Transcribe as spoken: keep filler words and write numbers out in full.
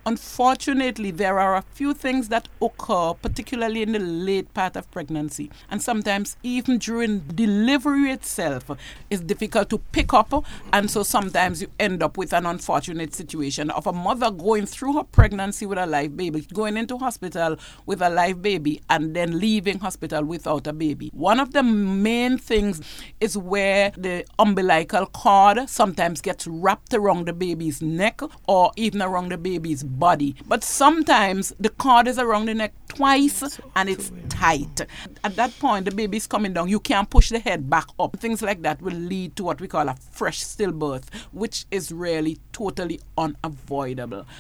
Unfortunately, there are a few things that occur, particularly in the late part of pregnancy. And sometimes even during delivery itself, it's difficult to pick up. And so sometimes you end up with an unfortunate situation of a mother going through her pregnancy with a live baby, going into hospital with a live baby, and then leaving hospital without a baby. One of the main things is where the umbilical cord sometimes gets wrapped around the baby's neck or even around the baby's body. But sometimes the cord is around the neck twice and it's tight. At that point, the baby is coming down. You can't push the head back up. Things like that will lead to what we call a fresh stillbirth, which is really totally unavoidable.